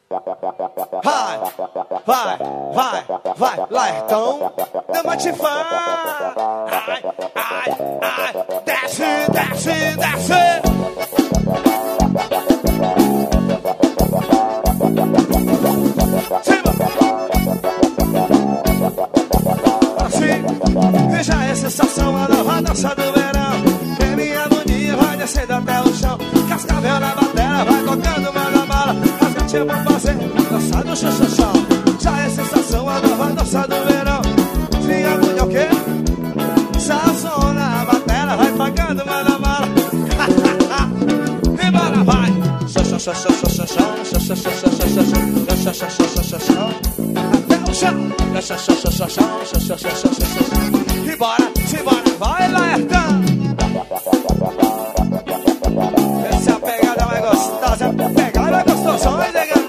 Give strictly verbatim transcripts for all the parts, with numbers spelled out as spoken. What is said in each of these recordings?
Vai, vai, vai, vai, Laertão, dama de fã. Ai, ai, ai, desce, desce, desce. Veja a sensação, a nova dança do verão. Vem minha harmonia, vai descendo até o chão. Cascavel na bateria, vai tocando, manda bala. As gatinhas vão fazer dança do xuxuxão. Já é sensação, a nova dança do verão. Minha harmonia o quê? Sazão na bateria, vai tocando, manda bala. E bora, vai. Xuxuxão, xuxuxão, xuxuxão, xuxuxão, xuxuxão. Até o chão. Xuxuxão, xuxuxão, xuxuxão. Simbora, simbora, vai Laertão. Essa é a pegada mais gostosa, a pegada mais gostosa, vai nega.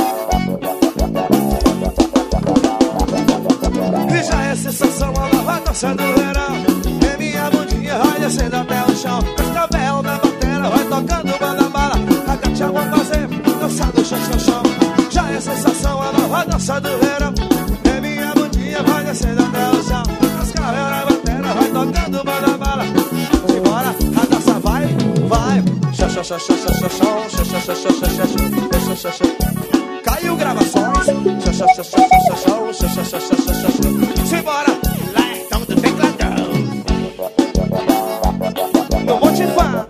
Veja a sensação, a nova dança do verão. É minha bundinha, vai descendo até o chão. Cascavel na bateria, vai tocando banda bala. A gatinha vão fazer dança do chão, chão, chão. Já é a sensação, a nova dança do verão. É minha bundinha, vai descendo até o chão. Cascavel na bateria, vai tocando banda bala. Simbora, a dança vai, vai. Caiu gravações. Simbora, Laertão do tecladão. Eu vou te falar.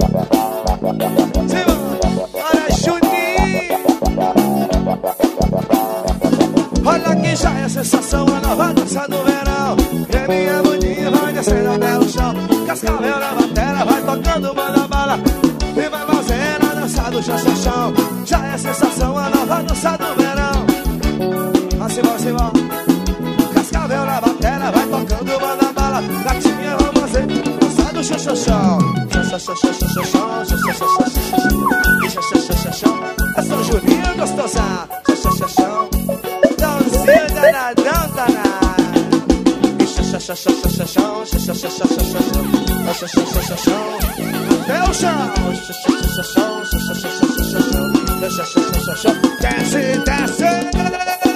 Simbora, Juninho. Olha que já é sensação, a nova dança do verão. É minha bundinha, vai descendo até o chão. Cascavel na bateria, vai tocando banda bala. E vai fazendo a dança do chão. Já é sensação, a nova dança do verão. Assim, assim, ó. Cascavel na bateria, vai tocando banda bala. Gatinha, vamos fazer dança do chão. Essa Juninho gostosa. Dãozinho danadão, danado. Até o chão. Desce, desce.